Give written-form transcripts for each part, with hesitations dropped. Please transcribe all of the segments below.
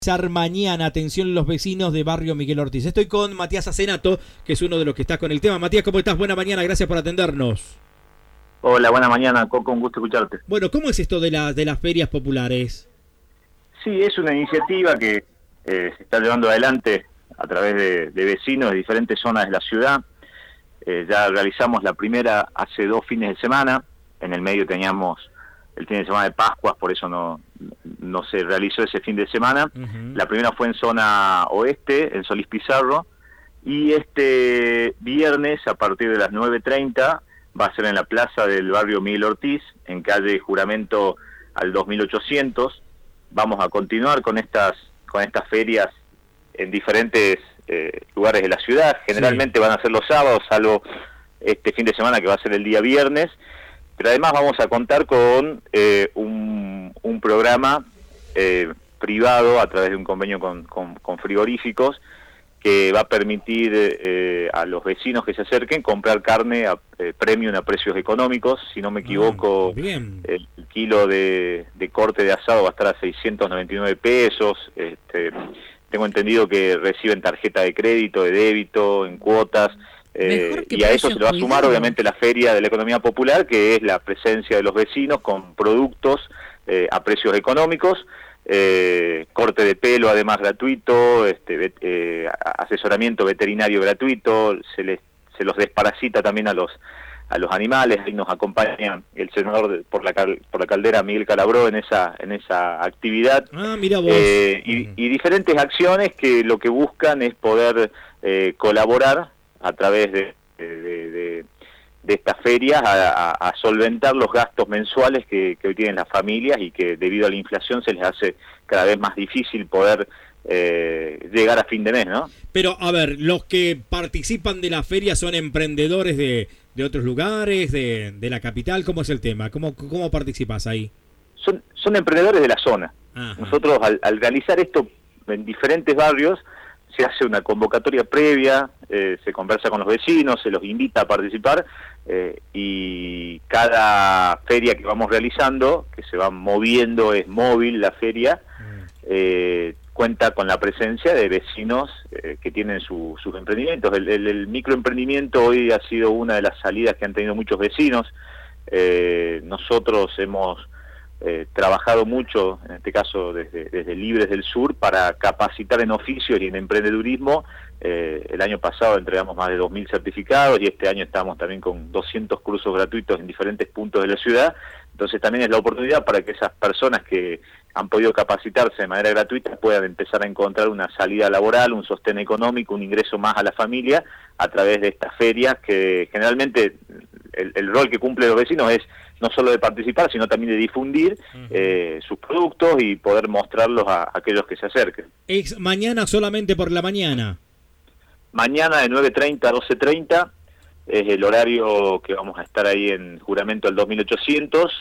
Mañana, atención los vecinos de Barrio Miguel Ortiz. Estoy con Matías Acenato, que es uno de los que está con el tema. Matías, ¿cómo estás? Buena mañana, gracias por atendernos. Hola, buena mañana, Coco, un gusto escucharte. Bueno, ¿cómo es esto de las ferias populares? Sí, es una iniciativa que se está llevando adelante a través de vecinos de diferentes zonas de la ciudad. Ya realizamos la primera hace 2 fines de semana. En el medio teníamos el fin de semana de Pascuas, por eso no se realizó ese fin de semana. La primera fue en zona oeste, en Solís Pizarro, y este viernes a partir de las 9:30 va a ser en la plaza del barrio Miguel Ortiz, en calle Juramento al 2800. Vamos a continuar con estas ferias en diferentes lugares de la ciudad. Generalmente van a ser los sábados, salvo este fin de semana que va a ser el día viernes. Pero además vamos a contar con un programa privado a través de un convenio con frigoríficos que va a permitir a los vecinos que se acerquen comprar carne a premium a precios económicos. Si no me equivoco, el kilo de corte de asado va a estar a 699 pesos. Tengo entendido que reciben tarjeta de crédito, de débito, en cuotas. Y a eso se le va a sumar obviamente la Feria de la Economía Popular, que es la presencia de los vecinos con productos a precios económicos, corte de pelo además gratuito, asesoramiento veterinario gratuito, se los desparasita también a los animales. Ahí nos acompaña el senador por la Caldera, Miguel Calabró, en esa actividad. Mira vos. Y diferentes acciones que lo que buscan es poder colaborar a través de estas ferias a solventar los gastos mensuales que hoy tienen las familias y que debido a la inflación se les hace cada vez más difícil poder llegar a fin de mes, ¿no? Pero, a ver, los que participan de la feria son emprendedores de otros lugares, de la capital. ¿Cómo es el tema? ¿Cómo participás ahí? Son emprendedores de la zona. Ajá. Nosotros al realizar esto en diferentes barrios, se hace una convocatoria previa, se conversa con los vecinos, se los invita a participar, y cada feria que vamos realizando, que se va moviendo, es móvil la feria, cuenta con la presencia de vecinos que tienen sus emprendimientos. El microemprendimiento hoy ha sido una de las salidas que han tenido muchos vecinos. Nosotros hemos trabajado mucho, en este caso desde Libres del Sur, para capacitar en oficios y en emprendedurismo. El año pasado entregamos más de 2.000 certificados y este año estamos también con 200 cursos gratuitos en diferentes puntos de la ciudad. Entonces también es la oportunidad para que esas personas que han podido capacitarse de manera gratuita puedan empezar a encontrar una salida laboral, un sostén económico, un ingreso más a la familia a través de estas ferias, que generalmente el rol que cumplen los vecinos es no solo de participar, sino también de difundir sus productos y poder mostrarlos a aquellos que se acerquen. ¿Es mañana solamente por la mañana? Mañana de 9:30 a 12:30 es el horario que vamos a estar ahí en Juramento al 2800,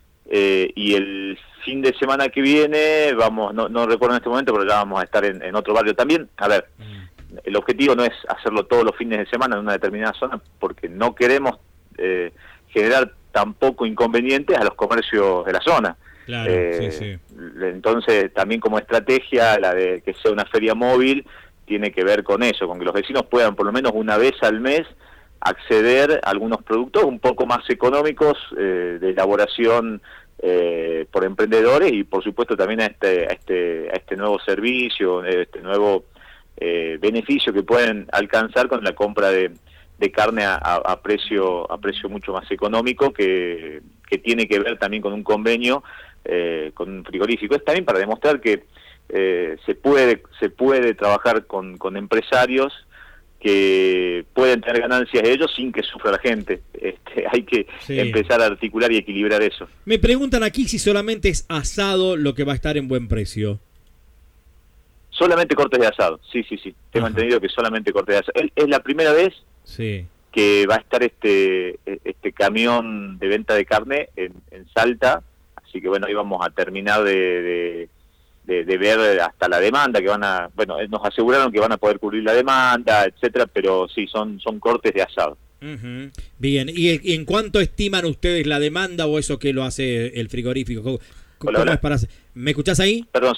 y el fin de semana que viene, no recuerdo en este momento, pero ya vamos a estar en otro barrio también. A ver, el objetivo no es hacerlo todos los fines de semana en una determinada zona, porque no queremos generar tampoco inconvenientes a los comercios de la zona. Claro, sí. Entonces, también como estrategia, la de que sea una feria móvil, tiene que ver con eso, con que los vecinos puedan por lo menos una vez al mes acceder a algunos productos un poco más económicos, de elaboración por emprendedores, y por supuesto también a este nuevo servicio, este nuevo beneficio que pueden alcanzar con la compra de carne a precio mucho más económico, que tiene que ver también con un convenio con un frigorífico. Es también para demostrar que se puede trabajar con empresarios que pueden tener ganancias de ellos sin que sufra la gente. Hay que empezar a articular y equilibrar eso. Me preguntan aquí si solamente es asado lo que va a estar en buen precio. Solamente cortes de asado, sí. Tengo entendido que solamente cortes de asado. Es la primera vez que va a estar este camión de venta de carne en Salta, así que bueno, ahí vamos a terminar de ver hasta la demanda que nos aseguraron que van a poder cubrir la demanda, etcétera, pero sí, son cortes de asado. Bien, ¿y en cuánto estiman ustedes la demanda o eso que lo hace el frigorífico? ¿Cómo es para... ¿Me escuchás ahí? Perdón,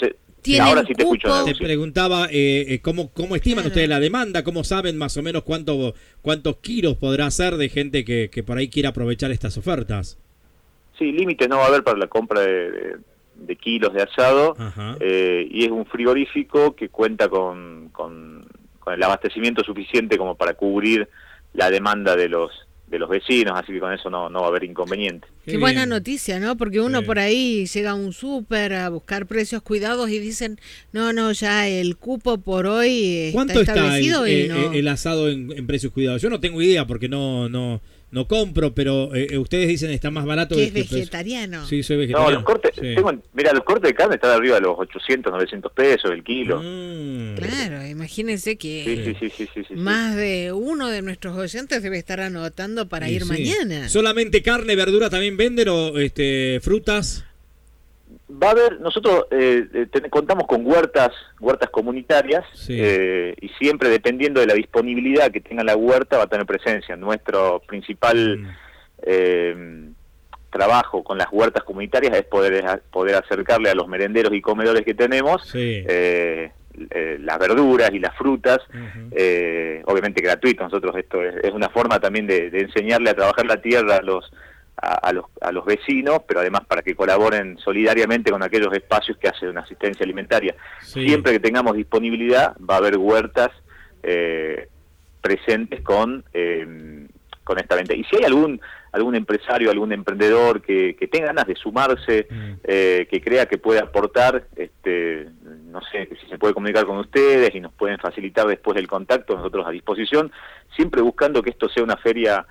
¿Tienen Ahora sí te escucho. cupo? Te preguntaba cómo estiman ustedes la demanda, cómo saben más o menos cuántos kilos podrá ser de gente que por ahí quiera aprovechar estas ofertas. Sí, límite no va a haber para la compra de kilos de asado, y es un frigorífico que cuenta con el abastecimiento suficiente como para cubrir la demanda de los vecinos, así que con eso no va a haber inconveniente. Qué buena noticia, ¿no? Porque uno por ahí llega a un súper a buscar precios cuidados y dicen, no, ya el cupo por hoy ¿Cuánto está establecido y no... el asado en precios cuidados? Yo no tengo idea porque no compro, pero ustedes dicen está más barato. Que es vegetariano. Sí, soy vegetariano. No, los cortes, sí. Los cortes de carne están arriba de los 800, 900 pesos el kilo. Claro, imagínense que Sí. más de uno de nuestros oyentes debe estar anotando para ir mañana. ¿Solamente carne, verdura también venden o frutas? Va a haber, nosotros contamos con huertas comunitarias, y siempre dependiendo de la disponibilidad que tenga la huerta va a tener presencia. Nuestro principal trabajo con las huertas comunitarias es poder acercarle a los merenderos y comedores que tenemos las verduras y las frutas, obviamente gratuito. Nosotros esto es una forma también de enseñarle a trabajar la tierra a los vecinos, pero además para que colaboren solidariamente con aquellos espacios que hacen una asistencia alimentaria. Siempre que tengamos disponibilidad va a haber huertas presentes con esta venta. Y si hay algún empresario, algún emprendedor que tenga ganas de sumarse, que crea que puede aportar, no sé, si se puede comunicar con ustedes y nos pueden facilitar después el contacto, nosotros a disposición, siempre buscando que esto sea una feria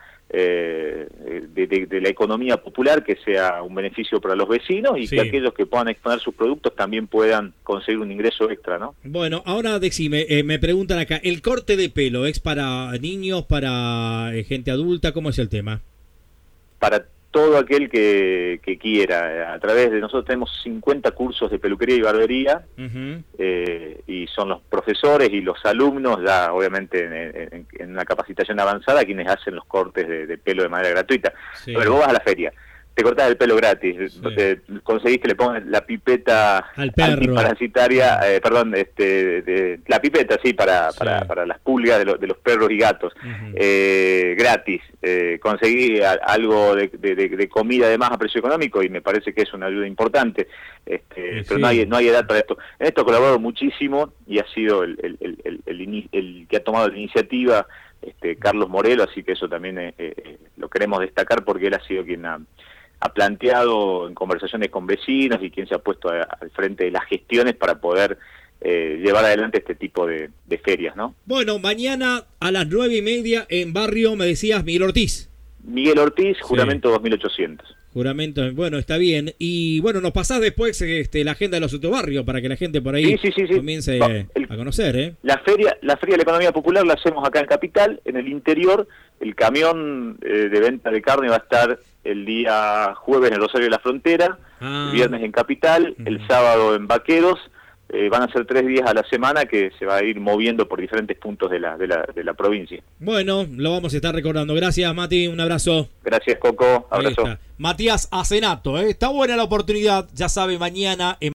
de la economía popular, que sea un beneficio para los vecinos y que aquellos que puedan exponer sus productos también puedan conseguir un ingreso extra, ¿no? Bueno, ahora decime, me preguntan acá, ¿el corte de pelo es para niños, para gente adulta? ¿Cómo es el tema? Para todo aquel que quiera. A través de nosotros tenemos 50 cursos de peluquería y barbería, y son los profesores y los alumnos, ya obviamente en una capacitación avanzada, quienes hacen los cortes de pelo de manera gratuita. Pero vos vas a la feria, te cortás el pelo gratis, conseguís que le pongan la pipeta antiparasitaria, la pipeta, para las pulgas de los perros y gatos, gratis. Conseguí algo de comida además a precio económico y me parece que es una ayuda importante, pero no hay edad para esto. En esto he colaborado muchísimo y ha sido el que ha tomado la iniciativa, Carlos Morelo, así que eso también lo queremos destacar porque él ha sido quien ha planteado en conversaciones con vecinos y quien se ha puesto al frente de las gestiones para poder llevar adelante este tipo de ferias, ¿no? Bueno, mañana a las 9:30 en barrio, me decías, Miguel Ortiz. Miguel Ortiz, juramento 2800. Juramento, bueno, está bien. Y bueno, nos pasás después la agenda de los otros barrios para que la gente por ahí comience a conocer, ¿eh? La feria de la economía popular la hacemos acá en Capital. En el interior, el camión de venta de carne va a estar el día jueves en el Rosario de la Frontera, el viernes en Capital, el sábado en Vaqueros. Van a ser 3 días a la semana que se va a ir moviendo por diferentes puntos de la provincia. Bueno, lo vamos a estar recordando. Gracias, Mati, un abrazo. Gracias, Coco, abrazo. Matías Azenato, está buena la oportunidad, ya sabe, mañana en